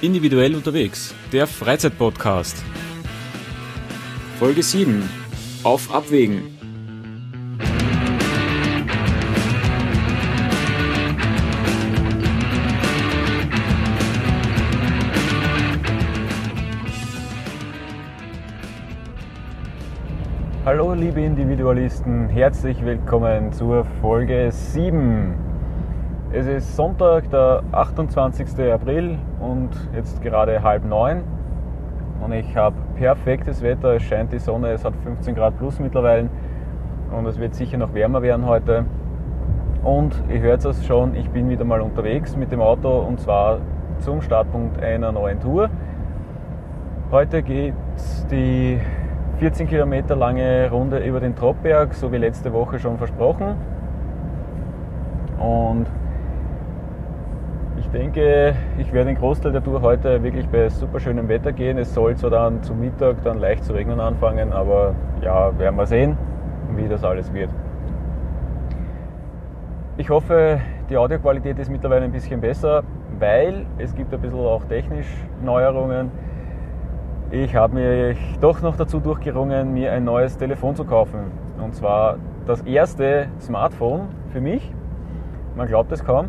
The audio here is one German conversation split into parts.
Individuell unterwegs, der Freizeit-Podcast. Folge 7. Auf Abwägen. Hallo liebe Individualisten, herzlich willkommen zur Folge 7. Es ist Sonntag, der 28. April und jetzt gerade 8:30 und ich habe perfektes Wetter, es scheint die Sonne, es hat 15 Grad plus mittlerweile und es wird sicher noch wärmer werden heute. Und ihr hört es schon, ich bin wieder mal unterwegs mit dem Auto und zwar zum Startpunkt einer neuen Tour. Heute geht die 14 Kilometer lange Runde über den Troppberg, so wie letzte Woche schon versprochen. Und ich denke, ich werde den Großteil der Tour heute wirklich bei super schönem Wetter gehen. Es soll zwar dann zum Mittag dann leicht zu regnen anfangen, aber ja, werden wir sehen, wie das alles wird. Ich hoffe, die Audioqualität ist mittlerweile ein bisschen besser, weil es gibt ein bisschen auch technisch Neuerungen. Ich habe mich doch noch dazu durchgerungen, mir ein neues Telefon zu kaufen. Und zwar das erste Smartphone für mich. Man glaubt es kaum.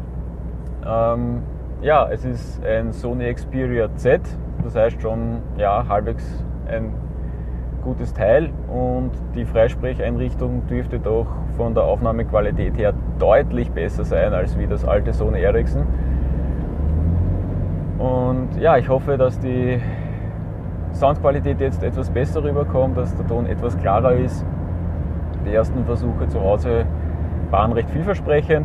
Es ist ein Sony Xperia Z. Das heißt schon halbwegs ein gutes Teil. Und die Freisprecheinrichtung dürfte doch von der Aufnahmequalität her deutlich besser sein als wie das alte Sony Ericsson. Und ja, ich hoffe, dass die Soundqualität jetzt etwas besser rüberkommt, dass der Ton etwas klarer ist. Die ersten Versuche zu Hause waren recht vielversprechend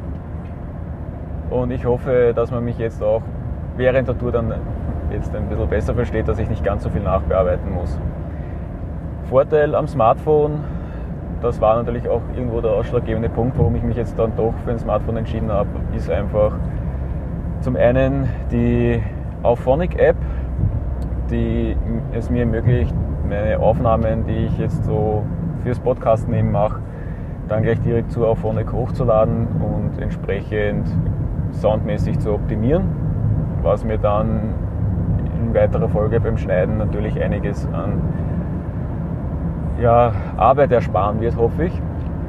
und ich hoffe, dass man mich jetzt auch während der Tour dann jetzt ein bisschen besser versteht, dass ich nicht ganz so viel nachbearbeiten muss. Vorteil am Smartphone, das war natürlich auch irgendwo der ausschlaggebende Punkt, warum ich mich jetzt dann doch für ein Smartphone entschieden habe, ist einfach zum einen die Auphonic App, die es mir ermöglicht, meine Aufnahmen, die ich jetzt so fürs Podcasten eben mache, dann gleich direkt zu Auphonic hochzuladen und entsprechend soundmäßig zu optimieren, was mir dann in weiterer Folge beim Schneiden natürlich einiges an Arbeit ersparen wird, hoffe ich.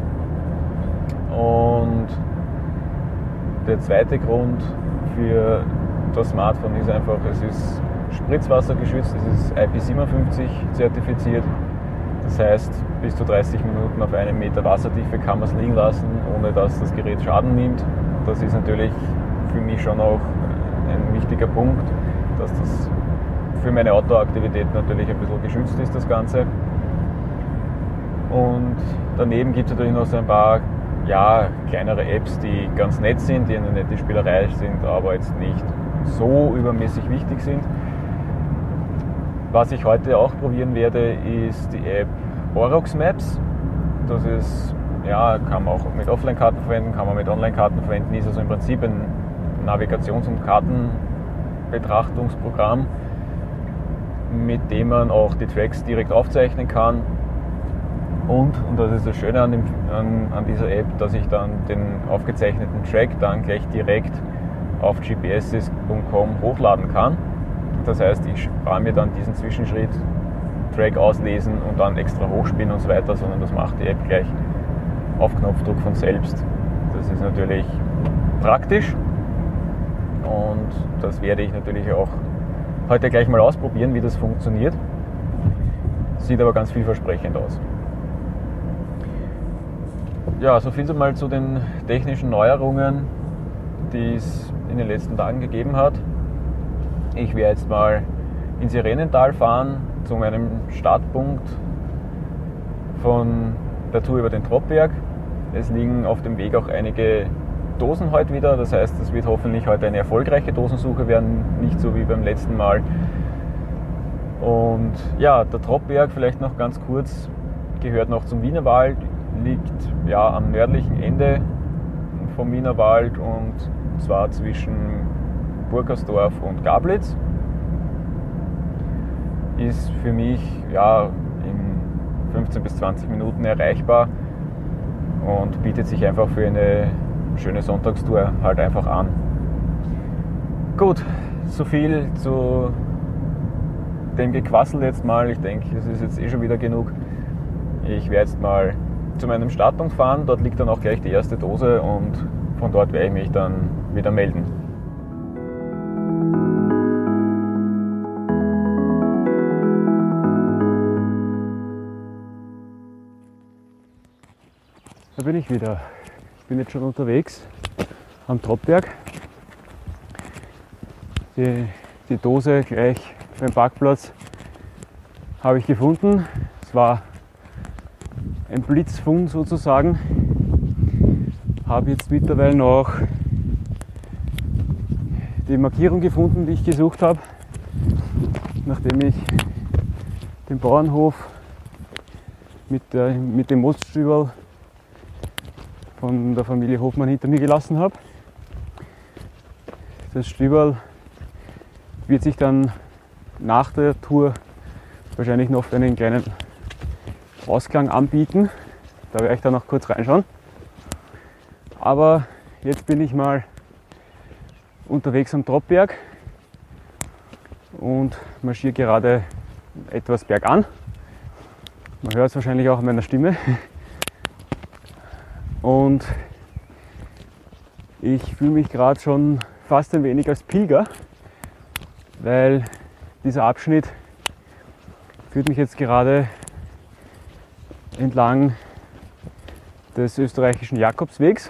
Und der zweite Grund für das Smartphone ist einfach, es ist spritzwassergeschützt, es ist IP57 zertifiziert. Das heißt, bis zu 30 Minuten auf 1 Meter Wassertiefe kann man es liegen lassen, ohne dass das Gerät Schaden nimmt. Das ist natürlich für mich schon auch ein wichtiger Punkt, dass das für meine Outdoor-Aktivität natürlich ein bisschen geschützt ist, das Ganze. Und daneben gibt es natürlich noch so ein paar kleinere Apps, die ganz nett sind, die eine nette Spielerei sind, aber jetzt nicht so übermäßig wichtig sind. Was ich heute auch probieren werde, ist die App Orox Maps. Das ist, kann man auch mit Offline-Karten verwenden, kann man mit Online-Karten verwenden, ist also im Prinzip ein Navigations- und Kartenbetrachtungsprogramm, mit dem man auch die Tracks direkt aufzeichnen kann. Und das ist das Schöne an dieser App, dass ich dann den aufgezeichneten Track dann gleich direkt auf gps.com hochladen kann. Das heißt, ich spare mir dann diesen Zwischenschritt, Track auslesen und dann extra hochspielen und so weiter, sondern das macht die App gleich auf Knopfdruck von selbst. Das ist natürlich praktisch und das werde ich natürlich auch heute gleich mal ausprobieren, wie das funktioniert. Sieht aber ganz vielversprechend aus. Ja, so viel mal zu den technischen Neuerungen, die es in den letzten Tagen gegeben hat. Ich werde jetzt mal ins Sirenental fahren, zu meinem Startpunkt von der Tour über den Troppberg. Es liegen auf dem Weg auch einige Dosen heute wieder, das heißt, es wird hoffentlich heute eine erfolgreiche Dosensuche werden, nicht so wie beim letzten Mal. Und der Troppberg, vielleicht noch ganz kurz, gehört noch zum Wienerwald, liegt am nördlichen Ende vom Wienerwald und zwar zwischen Burgersdorf und Gablitz. Ist für mich in 15 bis 20 Minuten erreichbar und bietet sich einfach für eine schöne Sonntagstour halt einfach an. Gut, so viel zu dem Gequassel jetzt mal. Ich denke, es ist jetzt schon wieder genug. Ich werde jetzt mal zu meinem Startpunkt fahren. Dort liegt dann auch gleich die erste Dose und von dort werde ich mich dann wieder melden. Da bin ich wieder. Ich bin jetzt schon unterwegs am Troppberg. Die Dose gleich beim Parkplatz habe ich gefunden. Es war ein Blitzfund sozusagen. Habe jetzt mittlerweile noch die Markierung gefunden, die ich gesucht habe, nachdem ich den Bauernhof mit dem Moststüberl von der Familie Hofmann hinter mir gelassen habe. Das Stüberl wird sich dann nach der Tour wahrscheinlich noch für einen kleinen Ausklang anbieten. Da werde ich dann noch kurz reinschauen. Aber jetzt bin ich mal unterwegs am Troppberg und marschiere gerade etwas bergan. Man hört es wahrscheinlich auch an meiner Stimme. Und ich fühle mich gerade schon fast ein wenig als Pilger, weil dieser Abschnitt führt mich jetzt gerade entlang des österreichischen Jakobswegs.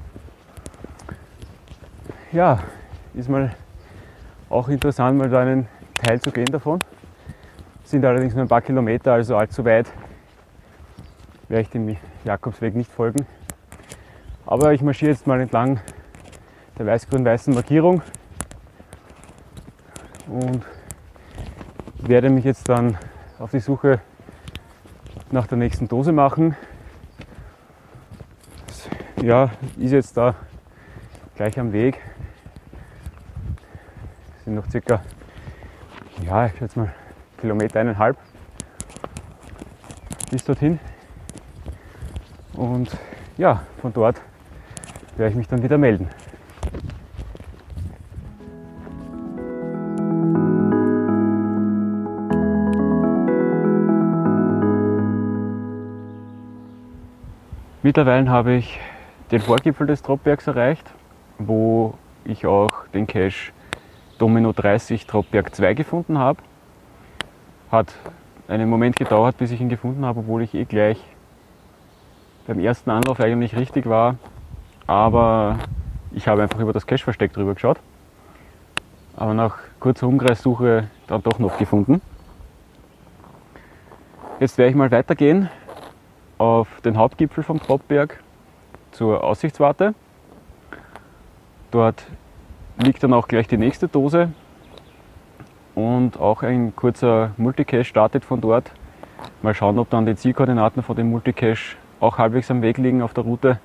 Ja, ist mal auch interessant, mal da einen Teil zu gehen davon. Sind allerdings nur ein paar Kilometer, also allzu weit werde ich dem Jakobsweg nicht folgen. Aber ich marschiere jetzt mal entlang der weiß-grün-weißen Markierung und werde mich jetzt dann auf die Suche nach der nächsten Dose machen. Ja, ist jetzt da gleich am Weg. Es sind noch circa, ja, ich schätze mal 1,5 Kilometer bis dorthin. Und ja, von dort werde ich mich dann wieder melden. Mittlerweile habe ich den Vorgipfel des Troppbergs erreicht, wo ich auch den Cache Domino 30 Troppberg 2 gefunden habe. Hat einen Moment gedauert, bis ich ihn gefunden habe, obwohl ich gleich beim ersten Anlauf eigentlich richtig war. Aber ich habe einfach über das Cache-Versteck drüber geschaut. Aber nach kurzer Umkreissuche dann doch noch gefunden. Jetzt werde ich mal weitergehen auf den Hauptgipfel vom Troppberg zur Aussichtswarte. Dort liegt dann auch gleich die nächste Dose und auch ein kurzer Multicache startet von dort. Mal schauen, ob dann die Zielkoordinaten von dem Multicache auch halbwegs am Weg liegen auf der Route.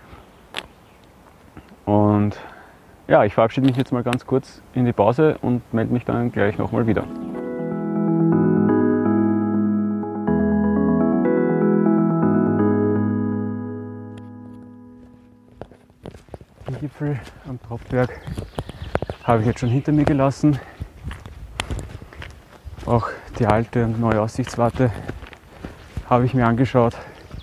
Und ja, ich verabschiede mich jetzt mal ganz kurz in die Pause und melde mich dann gleich nochmal wieder. Den Gipfel am Troppberg habe ich jetzt schon hinter mir gelassen. Auch die alte und neue Aussichtswarte habe ich mir angeschaut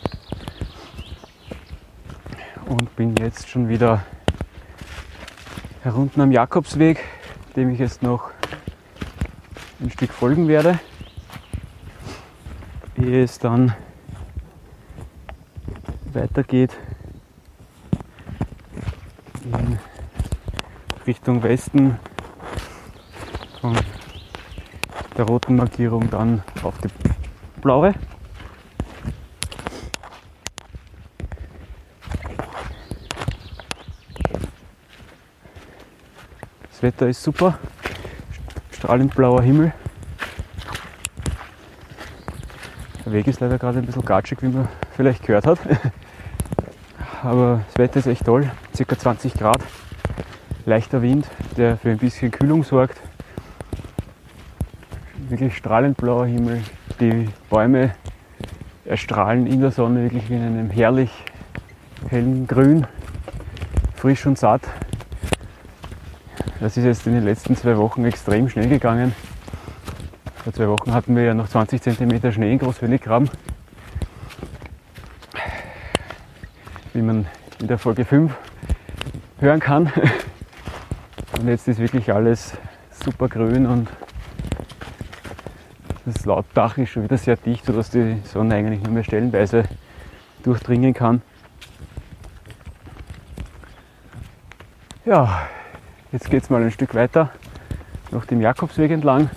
und bin jetzt schon wieder herunten am Jakobsweg, dem ich jetzt noch ein Stück folgen werde, ehe es dann weitergeht in Richtung Westen von der roten Markierung dann auf die blaue. Das Wetter ist super, strahlend blauer Himmel. Der Weg ist leider gerade ein bisschen gatschig, wie man vielleicht gehört hat. Aber das Wetter ist echt toll, ca. 20 Grad, leichter Wind, der für ein bisschen Kühlung sorgt. Wirklich strahlend blauer Himmel, die Bäume erstrahlen in der Sonne wirklich in einem herrlich hellen Grün, frisch und satt. Das ist jetzt in den letzten 2 Wochen extrem schnell gegangen. Vor 2 Wochen hatten wir ja noch 20 cm Schnee in Großwelliggraben. Wie man in der Folge 5 hören kann. Und jetzt ist wirklich alles super grün und das Laubdach ist schon wieder sehr dicht, sodass die Sonne eigentlich nur mehr stellenweise durchdringen kann. Ja, jetzt geht es mal ein Stück weiter noch dem Jakobsweg entlang.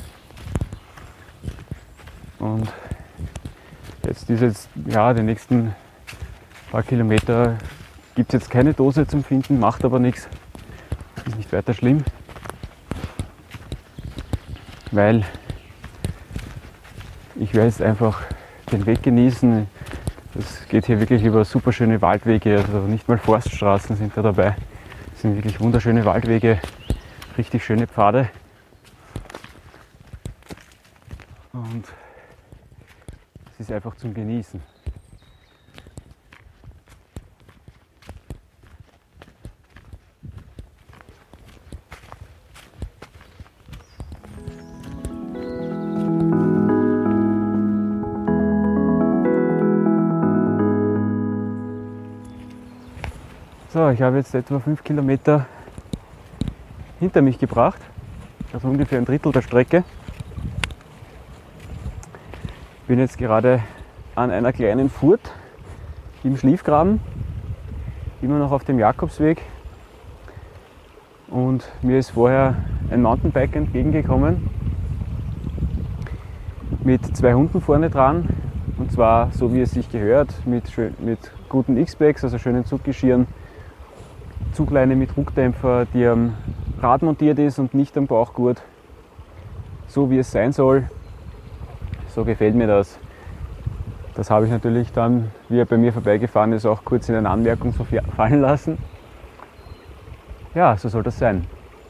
Und jetzt die nächsten paar Kilometer gibt es jetzt keine Dose zum Finden, macht aber nichts, ist nicht weiter schlimm, weil ich werde jetzt einfach den Weg genießen. Es geht hier wirklich über super schöne Waldwege, also nicht mal Forststraßen sind da dabei. Es sind wirklich wunderschöne Waldwege, richtig schöne Pfade. Und es ist einfach zum Genießen. So, ich habe jetzt etwa 5 Kilometer hinter mich gebracht, also ungefähr ein Drittel der Strecke. Ich bin jetzt gerade an einer kleinen Furt im Schliefgraben, immer noch auf dem Jakobsweg, und mir ist vorher ein Mountainbike entgegengekommen mit 2 Hunden vorne dran, und zwar so wie es sich gehört, mit guten X-Bags, also schönen Zuggeschirren, Zugleine mit Druckdämpfer, die am Rad montiert ist und nicht am Bauchgurt, so wie es sein soll. So gefällt mir das. Das habe ich natürlich dann, wie er bei mir vorbeigefahren ist, auch kurz in einer Anmerkung so fallen lassen. Ja, so soll das sein.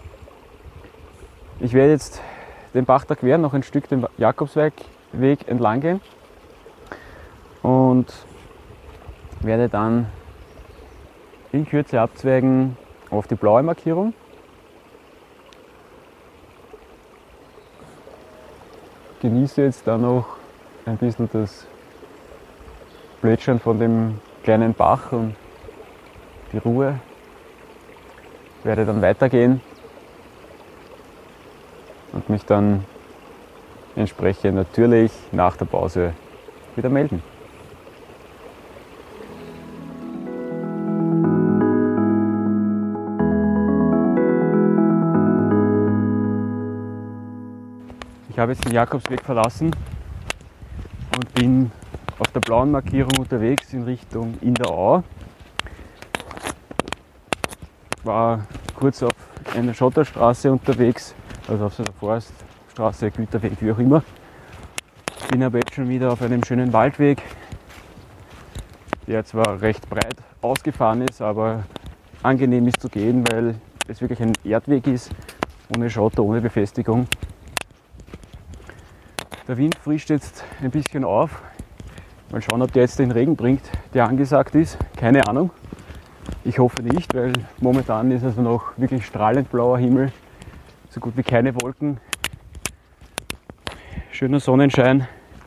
Ich werde jetzt den Bach da queren, noch ein Stück den Jakobsweg entlang gehen und werde dann in Kürze abzweigen auf die blaue Markierung. Genieße jetzt dann noch ein bisschen das Plätschern von dem kleinen Bach und die Ruhe. Werde dann weitergehen und mich dann entsprechend natürlich nach der Pause wieder melden. Ich habe jetzt den Jakobsweg verlassen und bin auf der blauen Markierung unterwegs in Richtung Inderau. War kurz auf einer Schotterstraße unterwegs, also auf so einer Forststraße, Güterweg, wie auch immer. Bin aber jetzt schon wieder auf einem schönen Waldweg, der zwar recht breit ausgefahren ist, aber angenehm ist zu gehen, weil es wirklich ein Erdweg ist, ohne Schotter, ohne Befestigung. Der Wind frischt jetzt ein bisschen auf. Mal schauen, ob der jetzt den Regen bringt, der angesagt ist. Keine Ahnung. Ich hoffe nicht, weil momentan ist also noch wirklich strahlend blauer Himmel. So gut wie keine Wolken. Schöner Sonnenschein.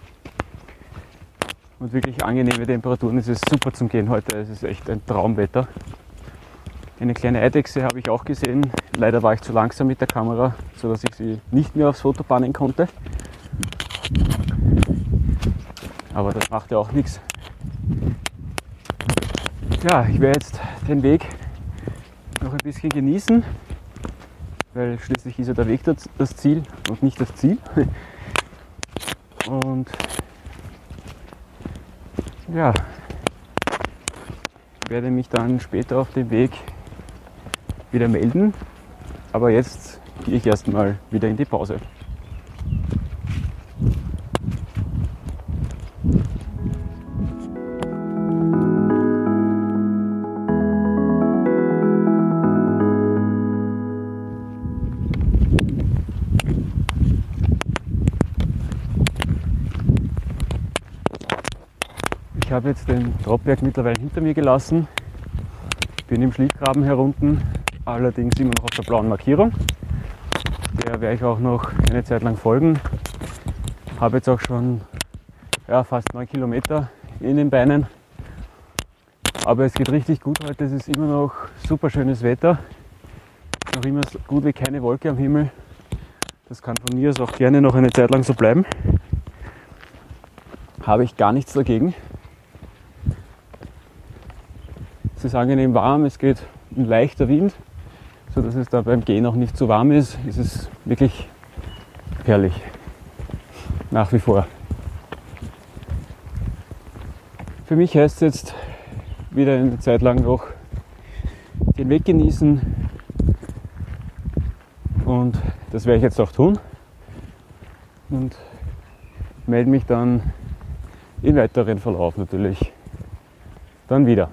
Und wirklich angenehme Temperaturen. Es ist super zum Gehen heute. Es ist echt ein Traumwetter. Eine kleine Eidechse habe ich auch gesehen. Leider war ich zu langsam mit der Kamera, sodass ich sie nicht mehr aufs Foto bannen konnte. Aber das macht ja auch nichts. Ja, ich werde jetzt den Weg noch ein bisschen genießen, weil schließlich ist ja der Weg das Ziel und nicht das Ziel. Und ja, werde mich dann später auf dem Weg wieder melden. Aber jetzt gehe ich erstmal wieder in die Pause. Ich habe jetzt den Troppberg mittlerweile hinter mir gelassen, bin im Schliefgraben herunten allerdings immer noch auf der blauen Markierung. Der werde ich auch noch eine Zeit lang folgen. Habe jetzt auch schon fast 9 Kilometer in den Beinen. Aber es geht richtig gut heute. Es ist immer noch super schönes Wetter. Noch immer so gut wie keine Wolke am Himmel. Das kann von mir aus auch gerne noch eine Zeit lang so bleiben. Habe ich gar nichts dagegen. Es ist angenehm warm, es geht ein leichter Wind, sodass es da beim Gehen auch nicht zu warm ist. Es ist wirklich herrlich. Nach wie vor. Für mich heißt es jetzt wieder eine Zeit lang noch den Weg genießen. Und das werde ich jetzt auch tun. Und melde mich dann im weiteren Verlauf natürlich dann wieder.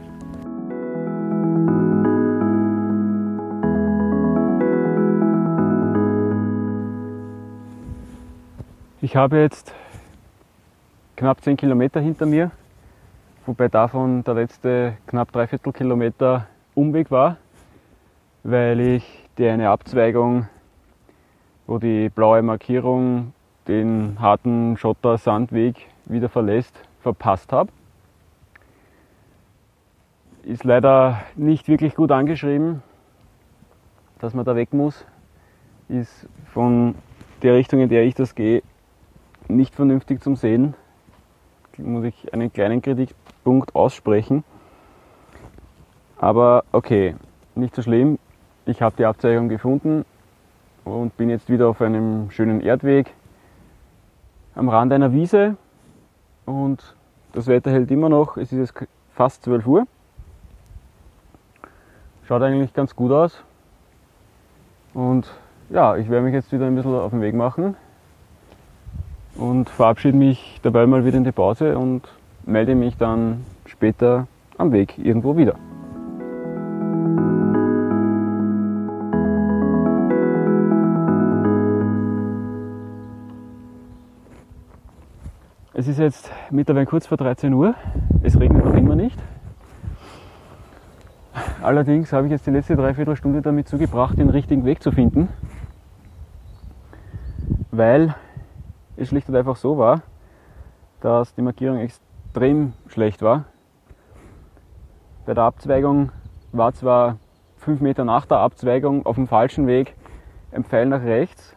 Ich habe jetzt knapp 10 Kilometer hinter mir, wobei davon der letzte knapp 3/4 Kilometer Umweg war, weil ich die eine Abzweigung, wo die blaue Markierung den harten Schotter-Sandweg wieder verlässt, verpasst habe. Ist leider nicht wirklich gut angeschrieben, dass man da weg muss. Ist von der Richtung, in der ich das gehe, nicht vernünftig zum Sehen. Muss ich einen kleinen Kritikpunkt aussprechen. Aber okay, nicht so schlimm. Ich habe die Abzweigung gefunden und bin jetzt wieder auf einem schönen Erdweg am Rand einer Wiese. Und das Wetter hält immer noch. Es ist jetzt fast 12 Uhr. Schaut eigentlich ganz gut aus. Und ja, ich werde mich jetzt wieder ein bisschen auf den Weg machen. Und verabschiede mich dabei mal wieder in die Pause und melde mich dann später am Weg irgendwo wieder. Es ist jetzt mittlerweile kurz vor 13 Uhr. Es regnet noch immer nicht. Allerdings habe ich jetzt die letzte Dreiviertelstunde damit zugebracht, den richtigen Weg zu finden. Weil es schlicht und einfach so war, dass die Markierung extrem schlecht war. Bei der Abzweigung war zwar 5 Meter nach der Abzweigung auf dem falschen Weg ein Pfeil nach rechts,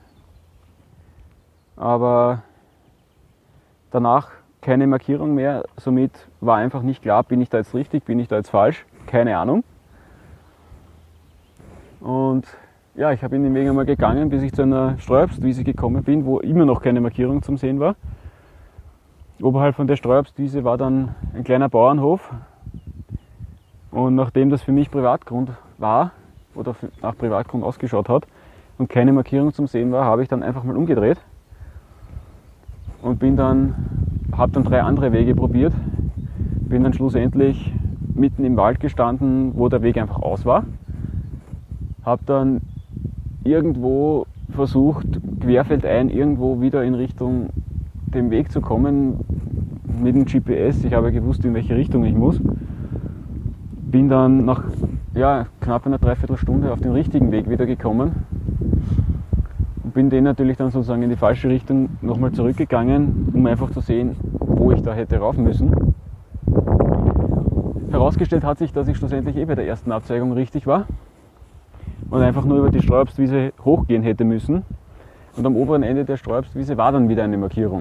aber danach keine Markierung mehr. Somit war einfach nicht klar, bin ich da jetzt richtig, bin ich da jetzt falsch, keine Ahnung. Und ja, ich habe in den Weg einmal gegangen, bis ich zu einer Streuobstwiese gekommen bin, wo immer noch keine Markierung zum Sehen war. Oberhalb von der Streuobstwiese war dann ein kleiner Bauernhof. Und nachdem das für mich Privatgrund war, oder nach Privatgrund ausgeschaut hat und keine Markierung zum Sehen war, habe ich dann einfach mal umgedreht und habe dann 3 andere Wege probiert. Bin dann schlussendlich mitten im Wald gestanden, wo der Weg einfach aus war. Habe dann irgendwo versucht, querfeldein irgendwo wieder in Richtung dem Weg zu kommen mit dem GPS. Ich habe gewusst, in welche Richtung ich muss. Bin dann nach knapp einer Dreiviertelstunde auf den richtigen Weg wieder gekommen und bin den natürlich dann sozusagen in die falsche Richtung nochmal zurückgegangen, um einfach zu sehen, wo ich da hätte rauf müssen. Herausgestellt hat sich, dass ich schlussendlich bei der ersten Abzweigung richtig war und einfach nur über die Streuobstwiese hochgehen hätte müssen. Und am oberen Ende der Streuobstwiese war dann wieder eine Markierung.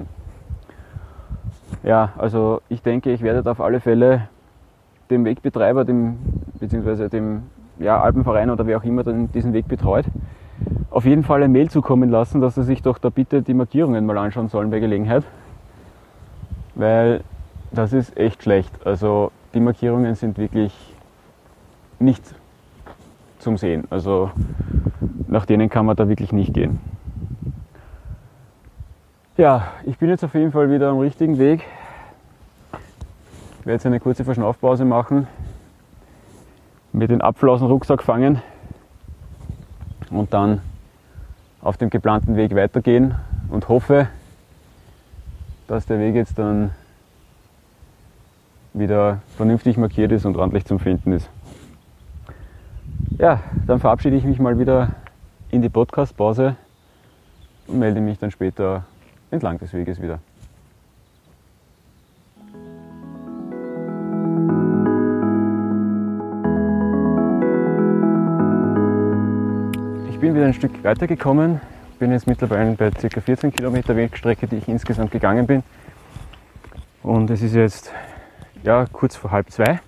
Ja, also ich denke, ich werde da auf alle Fälle dem Wegbetreiber, beziehungsweise dem Alpenverein oder wer auch immer dann diesen Weg betreut, auf jeden Fall ein Mail zukommen lassen, dass sie sich doch da bitte die Markierungen mal anschauen sollen bei Gelegenheit. Weil das ist echt schlecht. Also die Markierungen sind wirklich nicht zum Sehen. Also nach denen kann man da wirklich nicht gehen. Ja, ich bin jetzt auf jeden Fall wieder am richtigen Weg. Ich werde jetzt eine kurze Verschnaufpause machen, mir den Apfel aus dem Rucksack fangen und dann auf dem geplanten Weg weitergehen und hoffe, dass der Weg jetzt dann wieder vernünftig markiert ist und ordentlich zum Finden ist. Ja, dann verabschiede ich mich mal wieder in die Podcast-Pause und melde mich dann später entlang des Weges wieder. Ich bin wieder ein Stück weitergekommen, bin jetzt mittlerweile bei ca. 14 Kilometer Wegstrecke, die ich insgesamt gegangen bin. Und es ist jetzt kurz vor 1:30.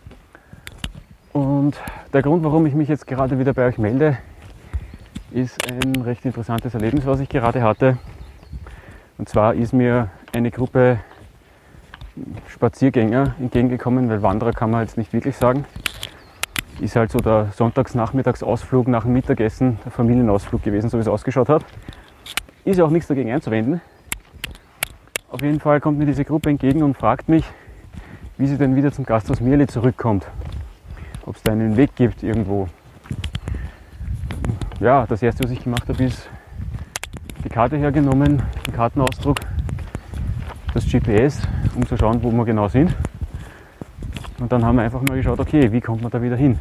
Und der Grund, warum ich mich jetzt gerade wieder bei euch melde, ist ein recht interessantes Erlebnis, was ich gerade hatte. Und zwar ist mir eine Gruppe Spaziergänger entgegengekommen, weil Wanderer kann man jetzt nicht wirklich sagen. Ist halt so der Sonntagsnachmittagsausflug nach dem Mittagessen, der Familienausflug gewesen, so wie es ausgeschaut hat. Ist ja auch nichts dagegen einzuwenden. Auf jeden Fall kommt mir diese Gruppe entgegen und fragt mich, wie sie denn wieder zum Gasthaus Mierli zurückkommt. Ob es da einen Weg gibt irgendwo. Ja, das erste, was ich gemacht habe, ist die Karte hergenommen, den Kartenausdruck, das GPS, um zu schauen, wo wir genau sind. Und dann haben wir einfach mal geschaut, okay, wie kommt man da wieder hin?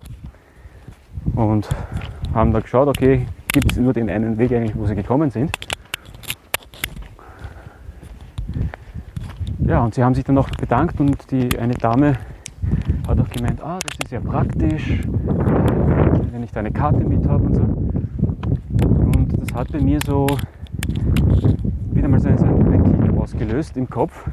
Und haben da geschaut, okay, gibt es nur den einen Weg eigentlich, wo sie gekommen sind? Ja, und sie haben sich dann noch bedankt und eine Dame hat auch gemeint, das ist ja praktisch, wenn ich da eine Karte mit habe und so. Und das hat bei mir so wieder mal so einen Kick ausgelöst im Kopf,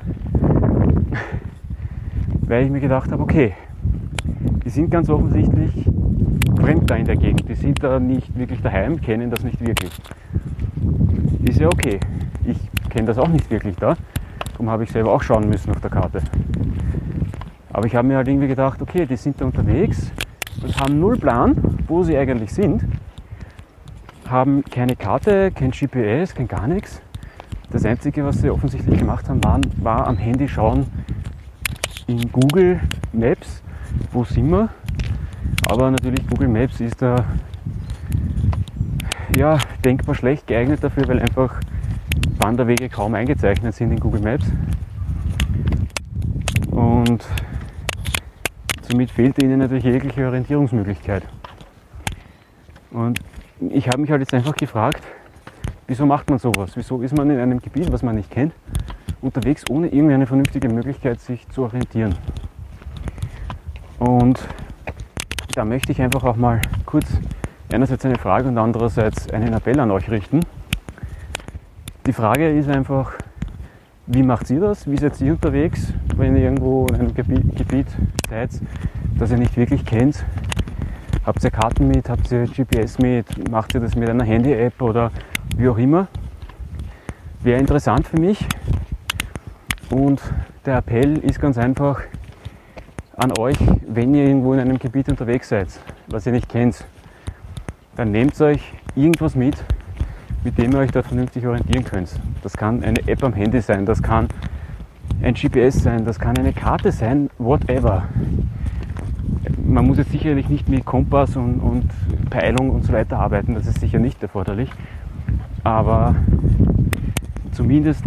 weil ich mir gedacht habe, okay, die sind ganz offensichtlich fremd da in der Gegend, die sind da nicht wirklich daheim, kennen das nicht wirklich. Ist ja okay, ich kenne das auch nicht wirklich da, darum habe ich selber auch schauen müssen auf der Karte. Aber ich habe mir halt irgendwie gedacht, okay, die sind da unterwegs und haben null Plan, wo sie eigentlich sind, haben keine Karte, kein GPS, kein gar nichts. Das Einzige, was sie offensichtlich gemacht haben, war am Handy schauen, in Google Maps, wo sind wir? Aber natürlich Google Maps ist da denkbar schlecht geeignet dafür, weil einfach Wanderwege kaum eingezeichnet sind in Google Maps. Und somit fehlte ihnen natürlich jegliche Orientierungsmöglichkeit. Und ich habe mich halt jetzt einfach gefragt, wieso macht man sowas? Wieso ist man in einem Gebiet, was man nicht kennt, unterwegs, ohne irgendwie eine vernünftige Möglichkeit, sich zu orientieren? Und da möchte ich einfach auch mal kurz einerseits eine Frage und andererseits einen Appell an euch richten. Die Frage ist einfach, wie macht ihr das? Wie seid ihr unterwegs, wenn ihr irgendwo in einem Gebiet seid, das ihr nicht wirklich kennt? Habt ihr Karten mit? Habt ihr GPS mit? Macht ihr das mit einer Handy-App oder wie auch immer? Wäre interessant für mich. Und der Appell ist ganz einfach an euch, wenn ihr irgendwo in einem Gebiet unterwegs seid, was ihr nicht kennt, dann nehmt euch irgendwas mit dem ihr euch dort vernünftig orientieren könnt. Das kann eine App am Handy sein, das kann ein GPS sein, das kann eine Karte sein, whatever. Man muss jetzt sicherlich nicht mit Kompass und Peilung und so weiter arbeiten, das ist sicher nicht erforderlich. Aber zumindest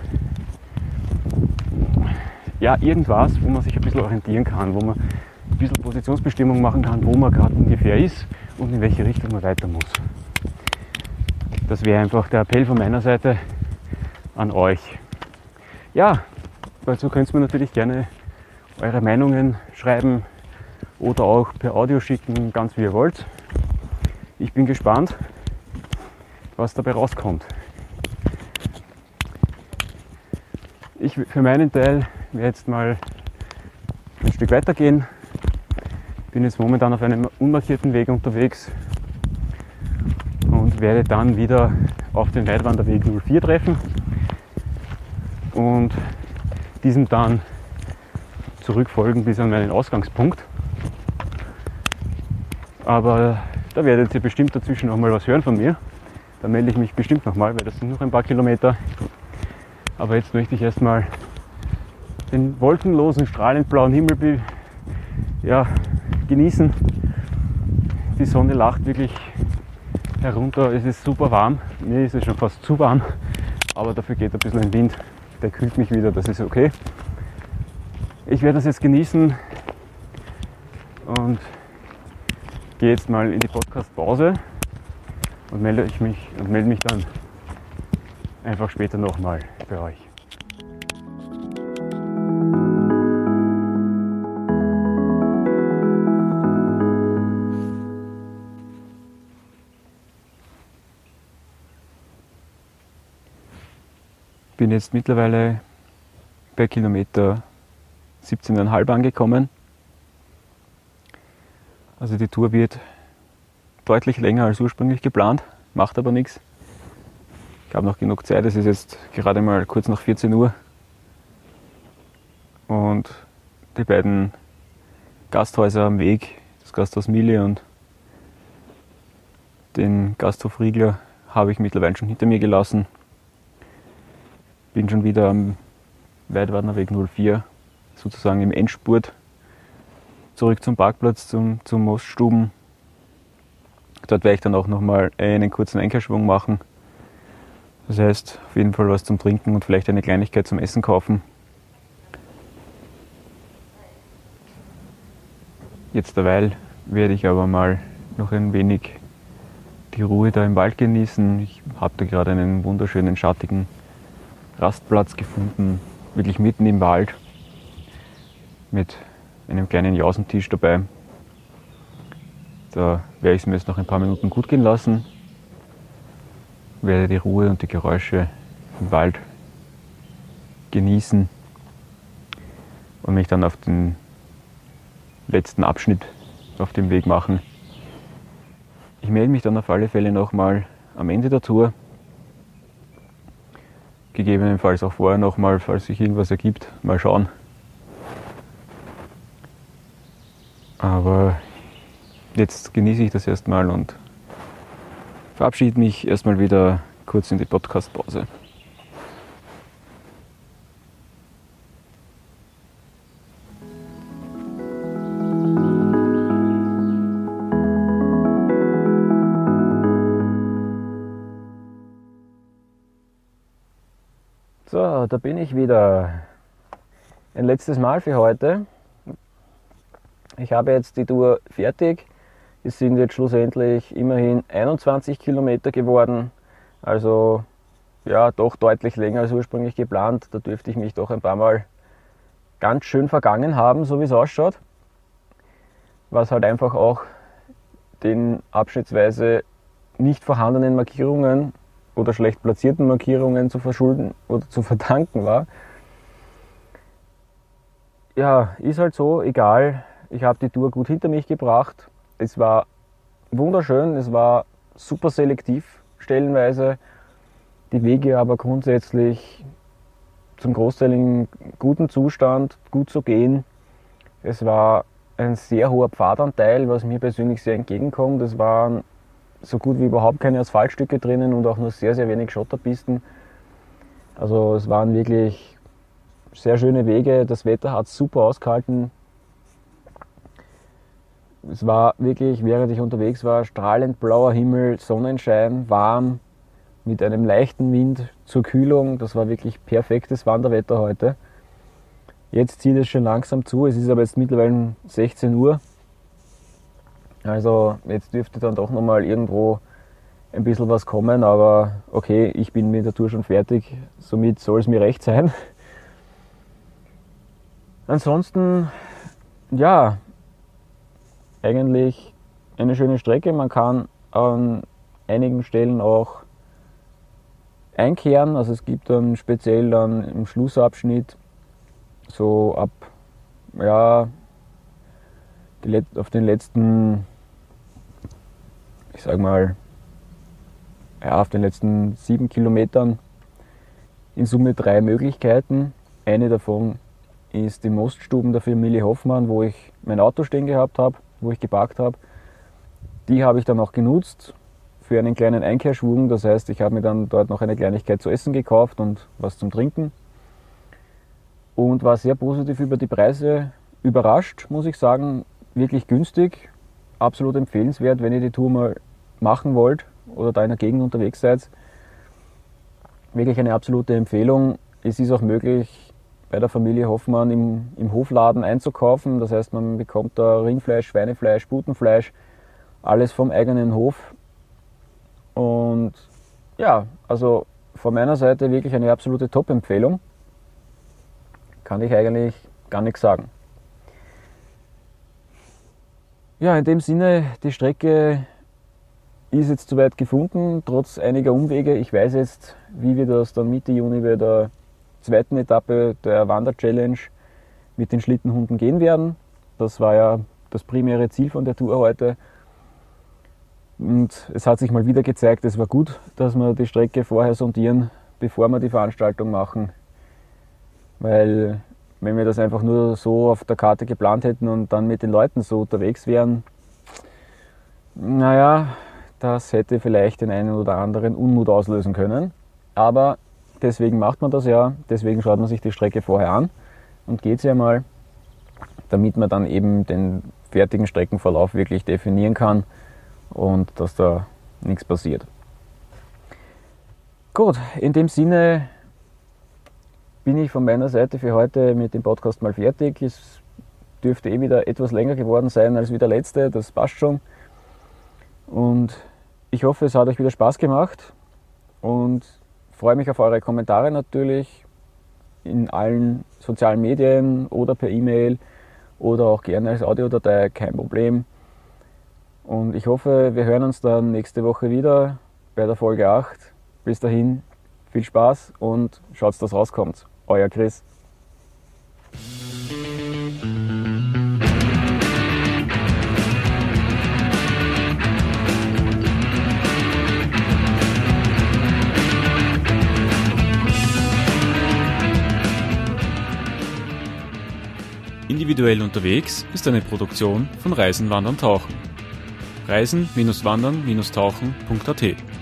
irgendwas, wo man sich ein bisschen orientieren kann, wo man ein bisschen Positionsbestimmung machen kann, wo man gerade ungefähr ist und in welche Richtung man weiter muss. Das wäre einfach der Appell von meiner Seite an euch. Ja, dazu könnt ihr mir natürlich gerne eure Meinungen schreiben oder auch per Audio schicken, ganz wie ihr wollt. Ich bin gespannt, was dabei rauskommt. Ich für meinen Teil werde jetzt mal ein Stück weitergehen. Bin jetzt momentan auf einem unmarkierten Weg unterwegs und werde dann wieder auf den Weitwanderweg 04 treffen und diesem dann zurückfolgen bis an meinen Ausgangspunkt. Aber da werdet ihr bestimmt dazwischen noch mal was hören von mir. Da melde ich mich bestimmt nochmal, weil das sind noch ein paar Kilometer. Aber jetzt möchte ich erstmal den wolkenlosen, strahlend blauen Himmel genießen. Die Sonne lacht wirklich herunter, es ist super warm. Mir ist es schon fast zu warm, aber dafür geht ein bisschen ein Wind, der kühlt mich wieder, das ist okay. Ich werde das jetzt genießen und gehe jetzt mal in die Podcast-Pause und melde mich dann einfach später nochmal bei euch. Bin jetzt mittlerweile bei Kilometer 17,5 angekommen. Also die Tour wird deutlich länger als ursprünglich geplant, macht aber nichts. Ich habe noch genug Zeit, es ist jetzt gerade mal kurz nach 14 Uhr. Und die beiden Gasthäuser am Weg, das Gasthaus Mille und den Gasthof Riegler, habe ich mittlerweile schon hinter mir gelassen. Bin schon wieder am Weidwardener Weg 04, sozusagen im Endspurt, zurück zum Parkplatz, zum Moststuben. Dort werde ich dann auch nochmal einen kurzen Einkehrschwung machen. Das heißt, auf jeden Fall was zum Trinken und vielleicht eine Kleinigkeit zum Essen kaufen. Jetzt derweil werde ich aber mal noch ein wenig die Ruhe da im Wald genießen. Ich habe da gerade einen wunderschönen, schattigen Rastplatz gefunden, wirklich mitten im Wald, mit einem kleinen Jausentisch dabei. Da werde ich es mir jetzt noch ein paar Minuten gut gehen lassen, werde die Ruhe und die Geräusche im Wald genießen und mich dann auf den letzten Abschnitt auf dem Weg machen. Ich melde mich dann auf alle Fälle nochmal am Ende der Tour. Gegebenenfalls auch vorher nochmal, falls sich irgendwas ergibt, mal schauen. Aber jetzt genieße ich das erstmal und verabschiede mich erstmal wieder kurz in die Podcast-Pause. So, da bin ich wieder. Ein letztes Mal für heute. Ich habe jetzt die Tour fertig. Es sind jetzt schlussendlich immerhin 21 Kilometer geworden. Also ja, doch deutlich länger als ursprünglich geplant. Da dürfte ich mich doch ein paar Mal ganz schön vergangen haben, so wie es ausschaut. Was halt einfach auch den abschnittsweise nicht vorhandenen Markierungen oder schlecht platzierten Markierungen zu verschulden oder zu verdanken war. Ja, ist halt so, egal. Ich habe die Tour gut hinter mich gebracht. Es war wunderschön, es war super selektiv stellenweise. Die Wege aber grundsätzlich zum Großteil in gutem Zustand, gut zu gehen. Es war ein sehr hoher Pfadanteil, was mir persönlich sehr entgegenkommt. Es waren so gut wie überhaupt keine Asphaltstücke drinnen und auch nur sehr, sehr wenig Schotterpisten. Also es waren wirklich sehr schöne Wege. Das Wetter hat super ausgehalten. Es war wirklich, während ich unterwegs war, strahlend blauer Himmel, Sonnenschein, warm, mit einem leichten Wind zur Kühlung. Das war wirklich perfektes Wanderwetter heute. Jetzt zieht es schon langsam zu. Es ist aber jetzt mittlerweile 16 Uhr. Also jetzt dürfte dann doch nochmal irgendwo ein bisschen was kommen, aber okay, ich bin mit der Tour schon fertig, somit soll es mir recht sein. Ansonsten, ja, eigentlich eine schöne Strecke. Man kann an einigen Stellen auch einkehren, also es gibt dann speziell dann im Schlussabschnitt so ab, ja, auf den letzten, ich sag mal, ja, auf den letzten 7 Kilometern in Summe 3 Möglichkeiten. Eine davon ist die Moststuben der Familie Hoffmann, wo ich mein Auto stehen gehabt habe, wo ich geparkt habe. Die habe ich dann auch genutzt für einen kleinen Einkehrschwung. Das heißt, ich habe mir dann dort noch eine Kleinigkeit zu essen gekauft und was zum Trinken. Und war sehr positiv über die Preise überrascht, muss ich sagen. Wirklich günstig, absolut empfehlenswert, wenn ihr die Tour mal machen wollt oder da in der Gegend unterwegs seid. Wirklich eine absolute Empfehlung. Es ist auch möglich, bei der Familie Hoffmann im Hofladen einzukaufen. Das heißt, man bekommt da Rindfleisch, Schweinefleisch, Putenfleisch alles vom eigenen Hof. Und ja, also von meiner Seite wirklich eine absolute Top-Empfehlung. Kann ich eigentlich gar nichts sagen. Ja, in dem Sinne, die Strecke ist jetzt soweit gefunden, trotz einiger Umwege. Ich weiß jetzt, wie wir das dann Mitte Juni bei der zweiten Etappe der Wander-Challenge mit den Schlittenhunden gehen werden. Das war ja das primäre Ziel von der Tour heute. Und es hat sich mal wieder gezeigt, es war gut, dass wir die Strecke vorher sondieren, bevor wir die Veranstaltung machen. Weil wenn wir das einfach nur so auf der Karte geplant hätten und dann mit den Leuten so unterwegs wären, naja, das hätte vielleicht den einen oder anderen Unmut auslösen können. Aber deswegen macht man das ja, deswegen schaut man sich die Strecke vorher an und geht sie einmal, damit man dann eben den fertigen Streckenverlauf wirklich definieren kann und dass da nichts passiert. Gut, in dem Sinne bin ich von meiner Seite für heute mit dem Podcast mal fertig. Es dürfte wieder etwas länger geworden sein als wie der letzte, das passt schon. Und ich hoffe, es hat euch wieder Spaß gemacht und freue mich auf eure Kommentare natürlich in allen sozialen Medien oder per E-Mail oder auch gerne als Audiodatei, kein Problem. Und ich hoffe, wir hören uns dann nächste Woche wieder bei der Folge 8. Bis dahin, viel Spaß und schaut, dass rauskommt. Euer Chris. Individuell unterwegs ist eine Produktion von Reisen, Wandern, Tauchen. Reisen-Wandern-Tauchen.at